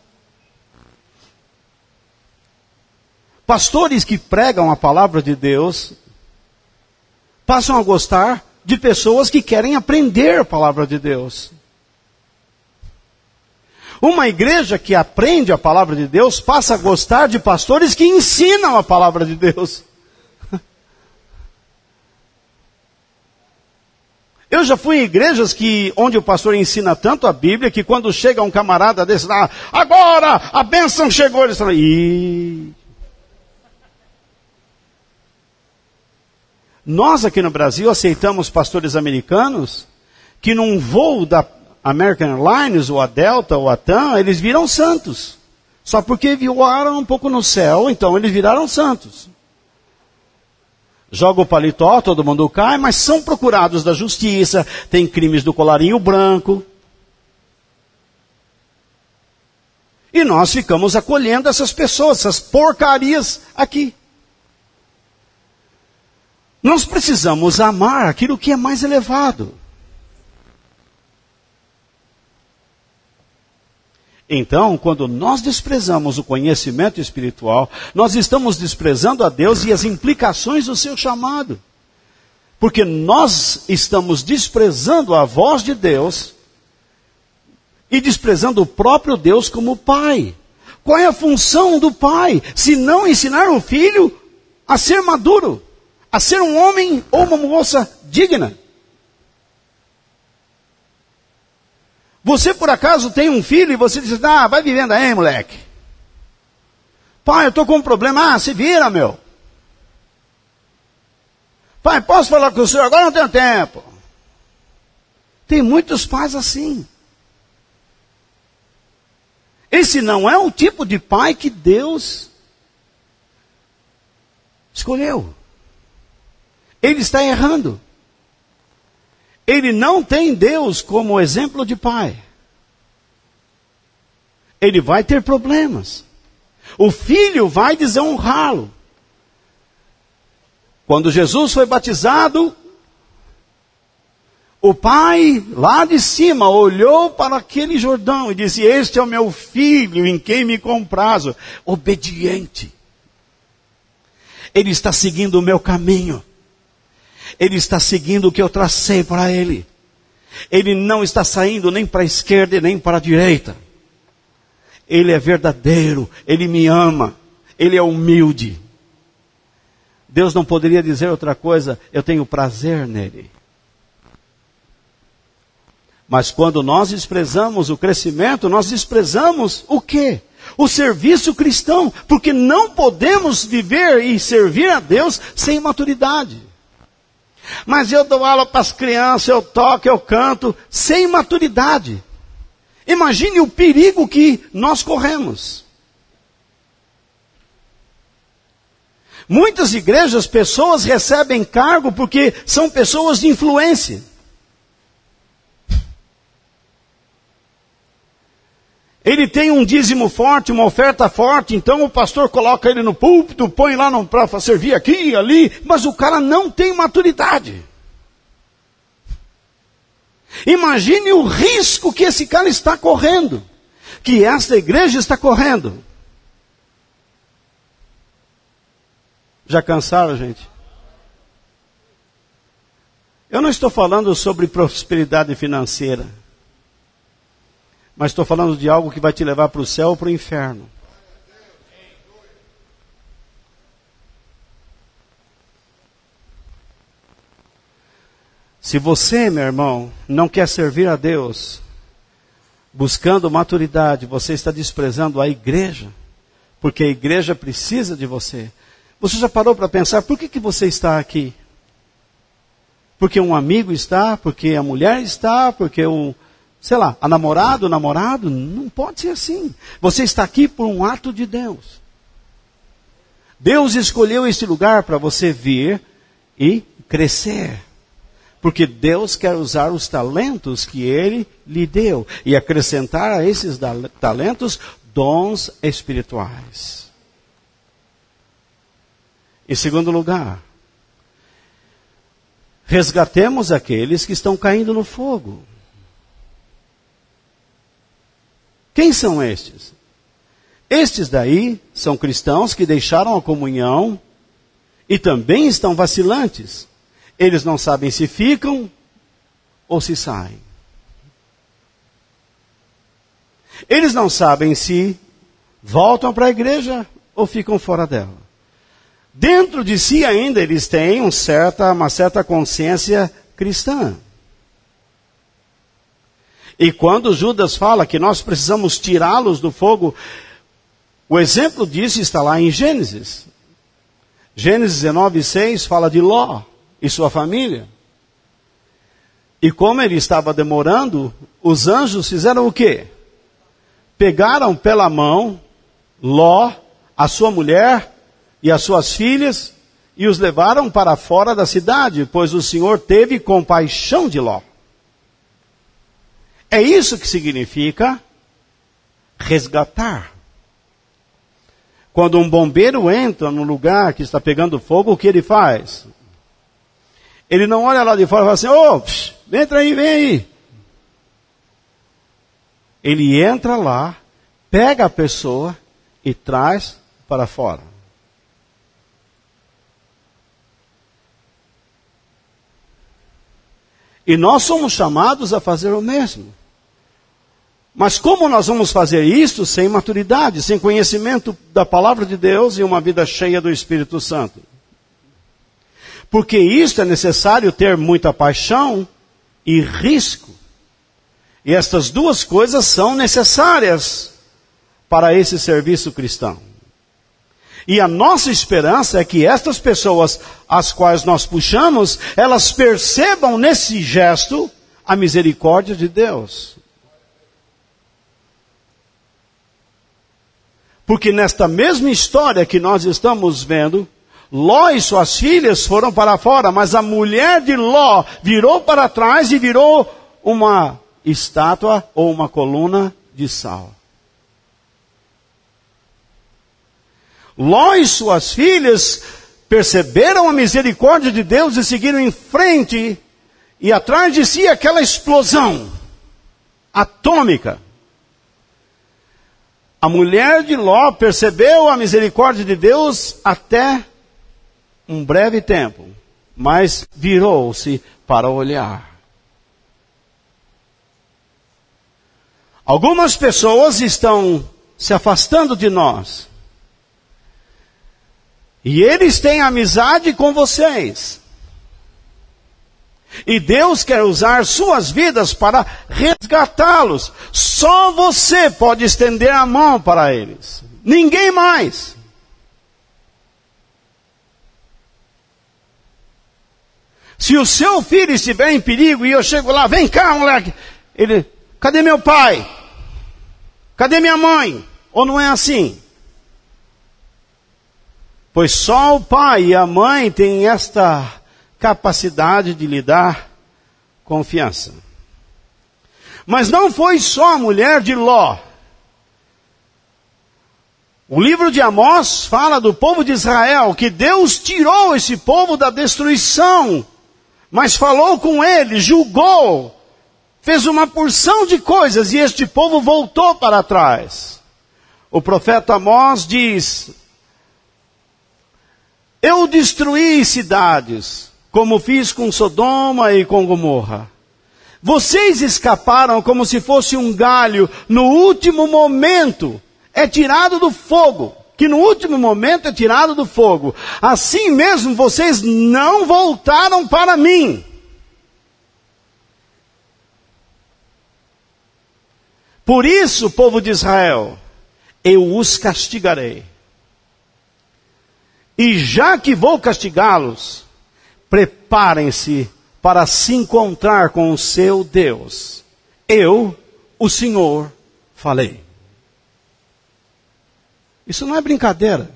[SPEAKER 1] Pastores que pregam a palavra de Deus passam a gostar de pessoas que querem aprender a palavra de Deus. Uma igreja que aprende a palavra de Deus passa a gostar de pastores que ensinam a palavra de Deus. Eu já fui em igrejas onde o pastor ensina tanto a Bíblia que quando chega um camarada desse lá, agora a bênção chegou, eles falam, Nós aqui no Brasil aceitamos pastores americanos que num voo da American Airlines, ou a Delta, ou a TAM, eles viram santos. Só porque voaram um pouco no céu, então eles viraram santos. Joga o paletó, todo mundo cai, mas são procurados da justiça, tem crimes do colarinho branco. E nós ficamos acolhendo essas pessoas, essas porcarias aqui. Nós precisamos amar aquilo que é mais elevado. Então, quando nós desprezamos o conhecimento espiritual, nós estamos desprezando a Deus e as implicações do seu chamado. Porque nós estamos desprezando a voz de Deus e desprezando o próprio Deus como Pai. Qual é a função do pai? Se não ensinar o filho a ser maduro, a ser um homem ou uma moça digna. Você por acaso tem um filho e você diz, vai vivendo aí, moleque. Pai, eu estou com um problema. Se vira, meu. Pai, posso falar com o senhor? Agora não tenho tempo. Tem muitos pais assim. Esse não é o tipo de pai que Deus escolheu. Ele está errando. Ele não tem Deus como exemplo de pai. Ele vai ter problemas. O filho vai desonrá-lo. Quando Jesus foi batizado, o pai lá de cima olhou para aquele Jordão e disse, este é o meu filho em quem me comprazo. Obediente. Ele está seguindo o meu caminho. Ele está seguindo o que eu tracei para ele. Ele não está saindo nem para a esquerda e nem para a direita. Ele é verdadeiro. Ele me ama. Ele é humilde. Deus não poderia dizer outra coisa. Eu tenho prazer nele. Mas quando nós desprezamos o crescimento, nós desprezamos o quê? O serviço cristão. Porque não podemos viver e servir a Deus sem maturidade. Mas eu dou aula para as crianças, eu toco, eu canto, sem maturidade. Imagine o perigo que nós corremos. Muitas igrejas, pessoas recebem cargo porque são pessoas de influência. Ele tem um dízimo forte, uma oferta forte, então o pastor coloca ele no púlpito, põe lá para servir aqui, ali, mas o cara não tem maturidade. Imagine o risco que esse cara está correndo, que esta igreja está correndo. Já cansaram, gente? Eu não estou falando sobre prosperidade financeira. Mas estou falando de algo que vai te levar para o céu ou para o inferno. Se você, meu irmão, não quer servir a Deus, buscando maturidade, você está desprezando a igreja. Porque a igreja precisa de você. Você já parou para pensar, por que você está aqui? Porque um amigo está, porque a mulher está, porque a namorado, o namorado, não pode ser assim. Você está aqui por um ato de Deus. Deus escolheu este lugar para você vir e crescer. Porque Deus quer usar os talentos que Ele lhe deu e acrescentar a esses talentos dons espirituais. Em segundo lugar, resgatemos aqueles que estão caindo no fogo. Quem são estes? Estes daí são cristãos que deixaram a comunhão e também estão vacilantes. Eles não sabem se ficam ou se saem. Eles não sabem se voltam para a igreja ou ficam fora dela. Dentro de si ainda eles têm uma certa consciência cristã. E quando Judas fala que nós precisamos tirá-los do fogo, o exemplo disso está lá em Gênesis. Gênesis 19:6 fala de Ló e sua família. E como ele estava demorando, os anjos fizeram o quê? Pegaram pela mão Ló, a sua mulher e as suas filhas e os levaram para fora da cidade, pois o Senhor teve compaixão de Ló. É isso que significa resgatar. Quando um bombeiro entra num lugar que está pegando fogo, o que ele faz? Ele não olha lá de fora e fala assim, entra aí, vem aí. Ele entra lá pega a pessoa e traz para fora. E nós somos chamados a fazer o mesmo. Mas como nós vamos fazer isso sem maturidade, sem conhecimento da palavra de Deus e uma vida cheia do Espírito Santo? Porque isso é necessário ter muita paixão e risco. E estas duas coisas são necessárias para esse serviço cristão. E a nossa esperança é que estas pessoas, as quais nós puxamos, elas percebam nesse gesto a misericórdia de Deus. Porque nesta mesma história que nós estamos vendo, Ló e suas filhas foram para fora, mas a mulher de Ló virou para trás e virou uma estátua ou uma coluna de sal. Ló e suas filhas perceberam a misericórdia de Deus e seguiram em frente, e atrás de si aquela explosão atômica. A mulher de Ló percebeu a misericórdia de Deus até um breve tempo, mas virou-se para olhar. Algumas pessoas estão se afastando de nós. E eles têm amizade com vocês. E Deus quer usar suas vidas para resgatá-los. Só você pode estender a mão para eles. Ninguém mais. Se o seu filho estiver em perigo e eu chego lá, vem cá, moleque. Ele, cadê meu pai? Cadê minha mãe? Ou não é assim? Pois só o pai e a mãe têm esta capacidade de lhe dar confiança. Mas não foi só a mulher de Ló. O livro de Amós fala do povo de Israel, que Deus tirou esse povo da destruição, mas falou com ele, julgou, fez uma porção de coisas, e este povo voltou para trás. O profeta Amós diz: eu destruí cidades, como fiz com Sodoma e com Gomorra. Vocês escaparam como se fosse um galho, no último momento é tirado do fogo. Que no último momento é tirado do fogo. Assim mesmo vocês não voltaram para mim. Por isso, povo de Israel, eu os castigarei. E já que vou castigá-los, preparem-se para se encontrar com o seu Deus. Eu, o Senhor, falei. Isso não é brincadeira.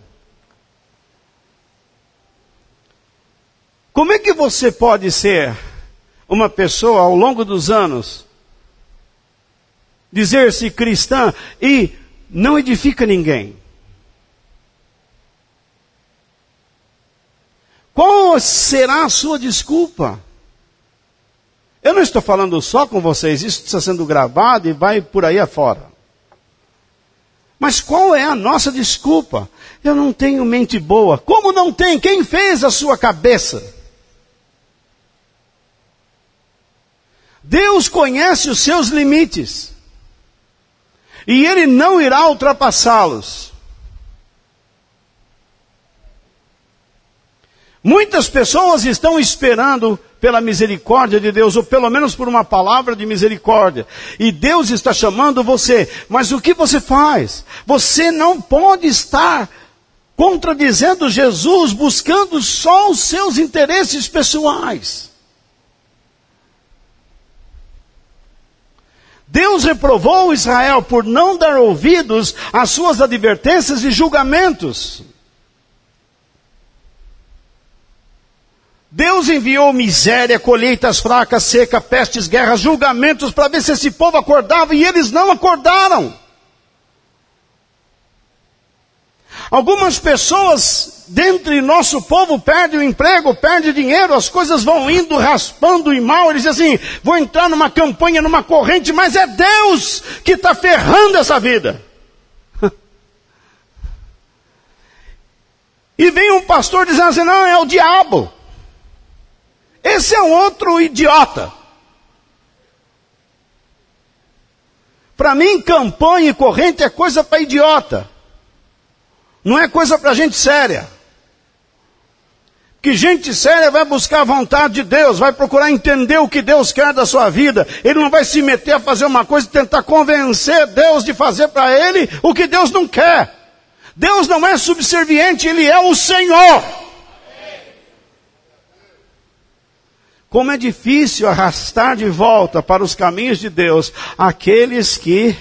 [SPEAKER 1] Como é que você pode ser uma pessoa ao longo dos anos, dizer-se cristã e não edifica ninguém? Qual será a sua desculpa? Eu não estou falando só com vocês, isso está sendo gravado e vai por aí afora. Mas qual é a nossa desculpa? Eu não tenho mente boa. Como não tem? Quem fez a sua cabeça? Deus conhece os seus limites. E Ele não irá ultrapassá-los. Muitas pessoas estão esperando pela misericórdia de Deus, ou pelo menos por uma palavra de misericórdia. E Deus está chamando você. Mas o que você faz? Você não pode estar contradizendo Jesus, buscando só os seus interesses pessoais. Deus reprovou Israel por não dar ouvidos às suas advertências e julgamentos. Deus enviou miséria, colheitas fracas, seca, pestes, guerras, julgamentos para ver se esse povo acordava, e eles não acordaram. Algumas pessoas dentre nosso povo perdem o emprego, perdem dinheiro, as coisas vão indo, raspando e mal. Eles dizem assim, vou entrar numa campanha, numa corrente, mas é Deus que está ferrando essa vida. E vem um pastor dizendo assim, não, é o diabo. Esse é um outro idiota. Para mim, campanha e corrente é coisa para idiota. Não é coisa para gente séria. Que gente séria vai buscar a vontade de Deus, vai procurar entender o que Deus quer da sua vida. Ele não vai se meter a fazer uma coisa e tentar convencer Deus de fazer para ele o que Deus não quer. Deus não é subserviente, Ele é o Senhor. Como é difícil arrastar de volta para os caminhos de Deus aqueles que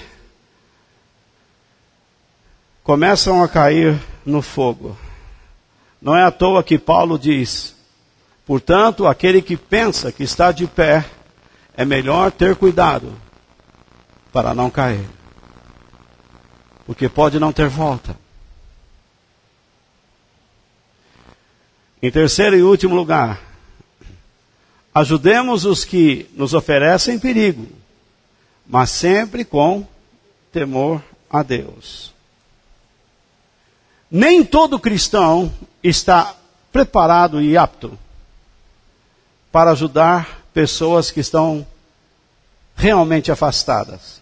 [SPEAKER 1] começam a cair no fogo. Não é à toa que Paulo diz, portanto, aquele que pensa que está de pé, é melhor ter cuidado para não cair. Porque pode não ter volta. Em terceiro e último lugar, ajudemos os que nos oferecem perigo, mas sempre com temor a Deus. Nem todo cristão está preparado e apto para ajudar pessoas que estão realmente afastadas.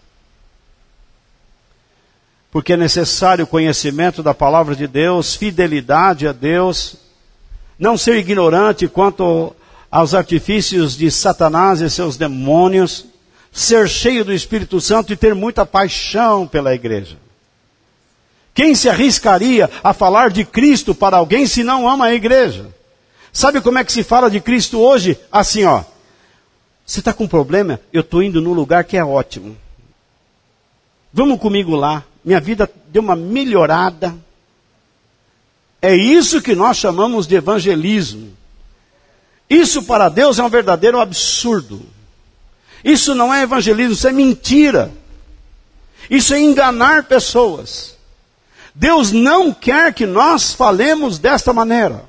[SPEAKER 1] Porque é necessário conhecimento da palavra de Deus, fidelidade a Deus, não ser ignorante quanto aos artifícios de Satanás e seus demônios, ser cheio do Espírito Santo e ter muita paixão pela igreja. Quem se arriscaria a falar de Cristo para alguém se não ama a igreja? Sabe como é que se fala de Cristo hoje? Assim, ó. Você está com problema? Eu estou indo num lugar que é ótimo. Vamos comigo lá. Minha vida deu uma melhorada. É isso que nós chamamos de evangelismo. Isso para Deus é um verdadeiro absurdo. Isso não é evangelismo, isso é mentira. Isso é enganar pessoas. Deus não quer que nós falemos desta maneira.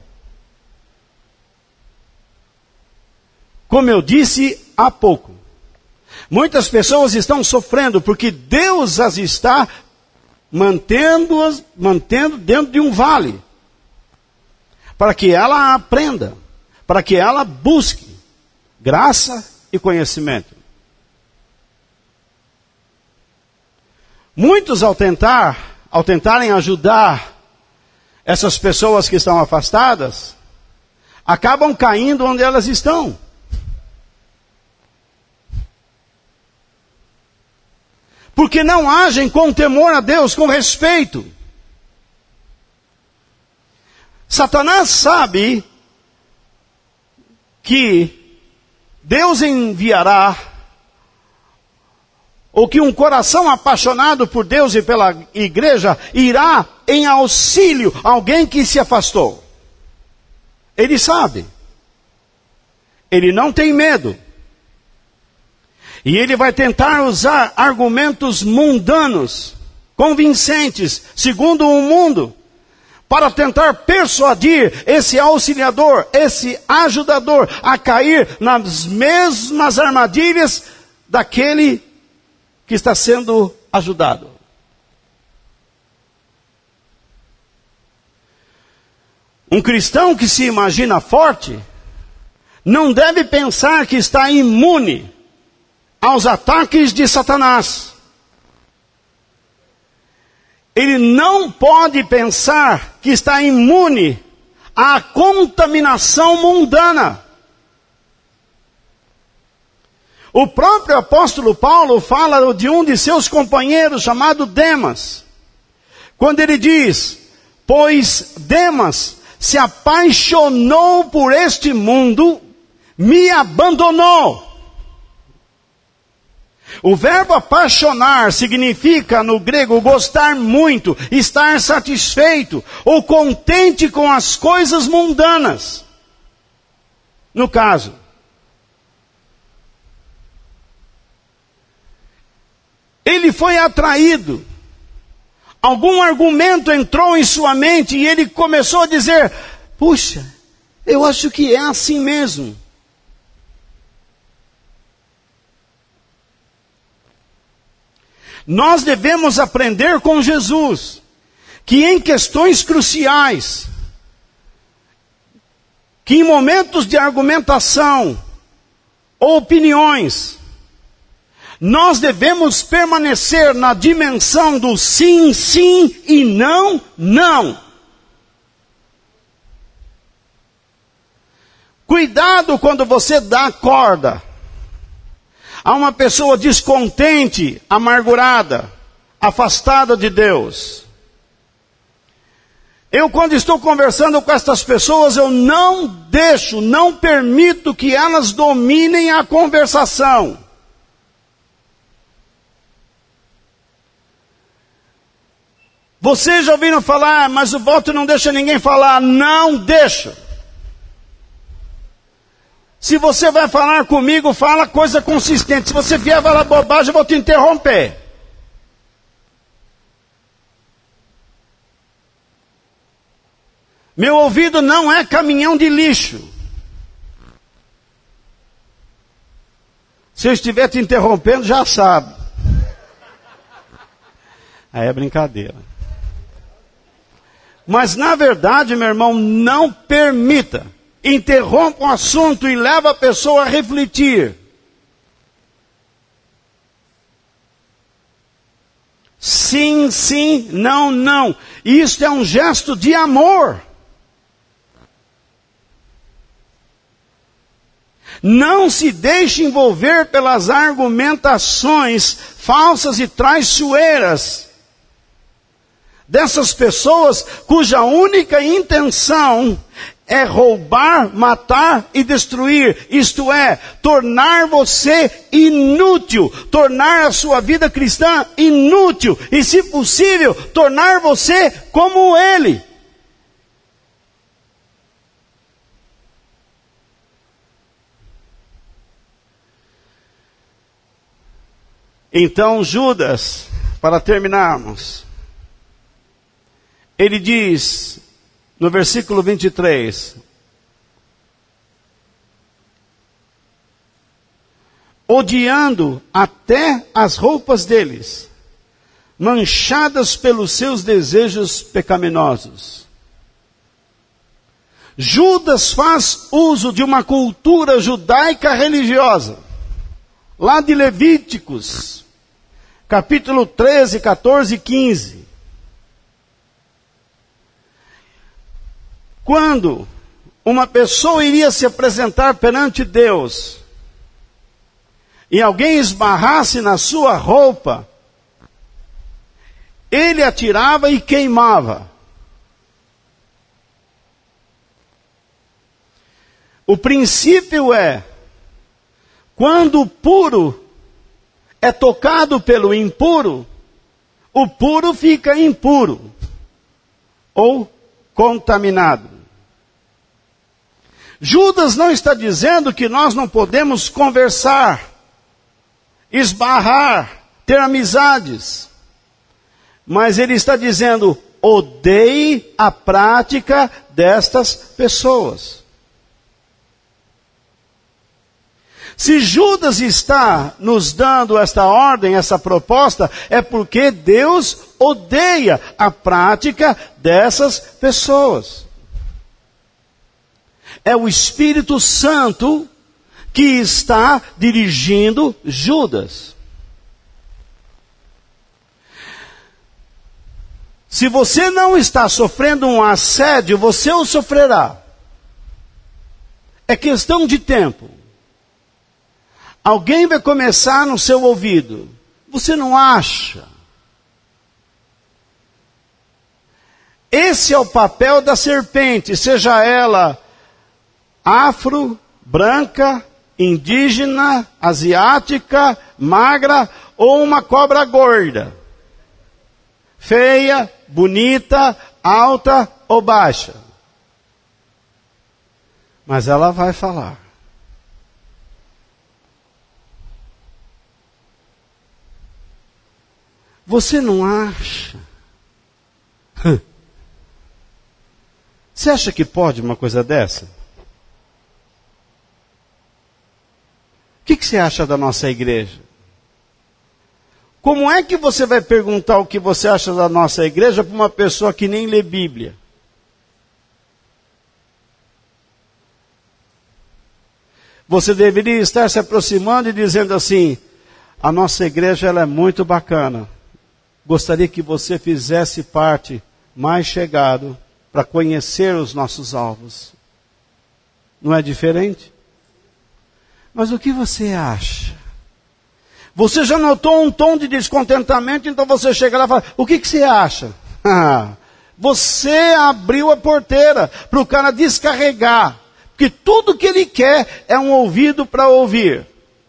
[SPEAKER 1] Como eu disse há pouco, muitas pessoas estão sofrendo porque Deus as está mantendo dentro de um vale. Para que ela aprenda, para que ela busque graça e conhecimento. Muitos ao tentarem ajudar essas pessoas que estão afastadas, acabam caindo onde elas estão. Porque não agem com temor a Deus, com respeito. Satanás sabe que Deus enviará, ou que um coração apaixonado por Deus e pela igreja irá em auxílio a alguém que se afastou. Ele sabe. Ele não tem medo. E ele vai tentar usar argumentos mundanos, convincentes, segundo o mundo, para tentar persuadir esse auxiliador, esse ajudador, a cair nas mesmas armadilhas daquele que está sendo ajudado. Um cristão que se imagina forte, não deve pensar que está imune aos ataques de Satanás. Ele não pode pensar que está imune à contaminação mundana. O próprio apóstolo Paulo fala de um de seus companheiros chamado Demas. Quando ele diz, pois Demas se apaixonou por este mundo, me abandonou. O verbo apaixonar significa, no grego, gostar muito, estar satisfeito ou contente com as coisas mundanas. No caso, ele foi atraído. Algum argumento entrou em sua mente e ele começou a dizer, puxa, eu acho que é assim mesmo. Nós devemos aprender com Jesus que em questões cruciais, que em momentos de argumentação ou opiniões, nós devemos permanecer na dimensão do sim, sim e não, não. Cuidado quando você dá corda a uma pessoa descontente, amargurada, afastada de Deus. Eu, quando estou conversando com estas pessoas, eu não permito que elas dominem a conversação. Vocês já ouviram falar, mas o voto não deixa ninguém falar. Não deixa. Se você vai falar comigo, fala coisa consistente. Se você vier falar bobagem, eu vou te interromper. Meu ouvido não é caminhão de lixo. Se eu estiver te interrompendo, já sabe. Aí é brincadeira. Mas na verdade, meu irmão, não permita. Interrompa o assunto e leva a pessoa a refletir. Sim, sim, não, não. Isto é um gesto de amor. Não se deixe envolver pelas argumentações falsas e traiçoeiras dessas pessoas cuja única intenção é roubar, matar e destruir. Isto é, tornar você inútil, tornar a sua vida cristã inútil e, se possível, tornar você como ele. Então Judas, para terminarmos, ele diz no versículo 23, odiando até as roupas deles, manchadas pelos seus desejos pecaminosos. Judas faz uso de uma cultura judaica religiosa, lá de Levíticos, capítulo 13, 14 e 15. Quando uma pessoa iria se apresentar perante Deus, e alguém esbarrasse na sua roupa, ele atirava e queimava. O princípio é, quando o puro é tocado pelo impuro, o puro fica impuro ou contaminado. Judas não está dizendo que nós não podemos conversar, esbarrar, ter amizades. Mas ele está dizendo, odeie a prática destas pessoas. Se Judas está nos dando esta ordem, essa proposta, é porque Deus odeia a prática dessas pessoas. É o Espírito Santo que está dirigindo Judas. Se você não está sofrendo um assédio, você o sofrerá. É questão de tempo. Alguém vai começar no seu ouvido. Você não acha? Esse é o papel da serpente, seja ela afro, branca, indígena, asiática, magra ou uma cobra gorda. Feia, bonita, alta ou baixa. Mas ela vai falar. Você não acha? Você acha que pode uma coisa dessa? O que você acha da nossa igreja? Como é que você vai perguntar o que você acha da nossa igreja para uma pessoa que nem lê Bíblia? Você deveria estar se aproximando e dizendo assim: a nossa igreja ela é muito bacana. Gostaria que você fizesse parte mais chegado para conhecer os nossos alvos. Não é diferente? Mas o que você acha? Você já notou um tom de descontentamento, então você chega lá e fala: o que você acha? Você abriu a porteira para o cara descarregar. Porque tudo que ele quer é um ouvido para ouvir.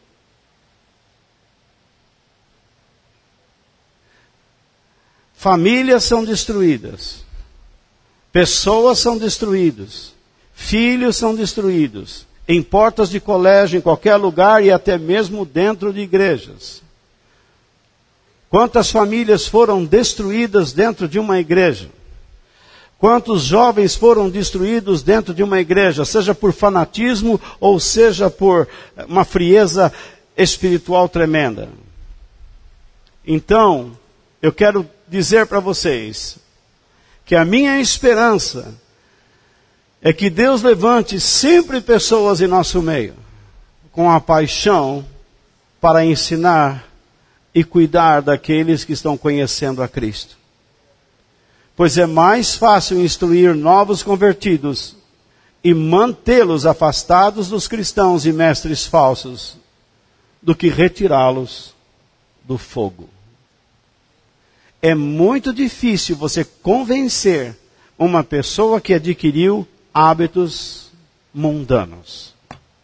[SPEAKER 1] Famílias são destruídas. Pessoas são destruídas. Filhos são destruídos. Em portas de colégio, em qualquer lugar e até mesmo dentro de igrejas. Quantas famílias foram destruídas dentro de uma igreja? Quantos jovens foram destruídos dentro de uma igreja, seja por fanatismo ou seja por uma frieza espiritual tremenda? Então, eu quero dizer para vocês que a minha esperança é que Deus levante sempre pessoas em nosso meio com a paixão para ensinar e cuidar daqueles que estão conhecendo a Cristo. Pois é mais fácil instruir novos convertidos e mantê-los afastados dos cristãos e mestres falsos do que retirá-los do fogo. É muito difícil você convencer uma pessoa que adquiriu hábitos mundanos.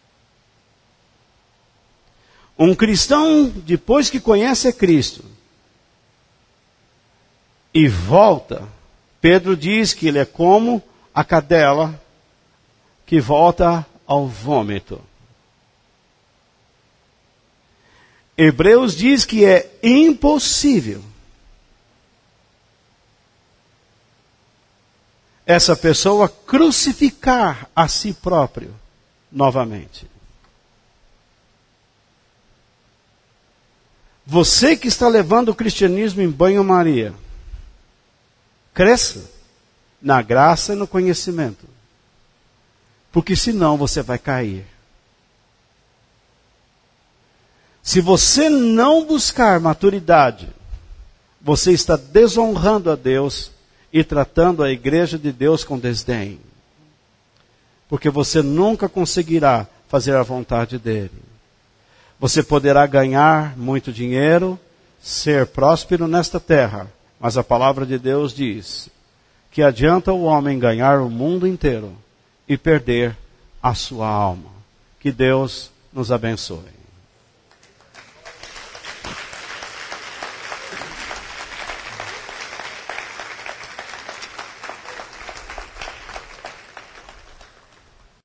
[SPEAKER 1] Um cristão, depois que conhece a Cristo e volta, Pedro diz que ele é como a cadela que volta ao vômito. Hebreus diz que é impossível essa pessoa crucificar a si próprio novamente. Você que está levando o cristianismo em banho-maria, cresça na graça e no conhecimento. Porque senão você vai cair. Se você não buscar maturidade, você está desonrando a Deus e tratando a igreja de Deus com desdém. Porque você nunca conseguirá fazer a vontade dele. Você poderá ganhar muito dinheiro, ser próspero nesta terra. Mas a palavra de Deus diz que adianta o homem ganhar o mundo inteiro e perder a sua alma. Que Deus nos abençoe.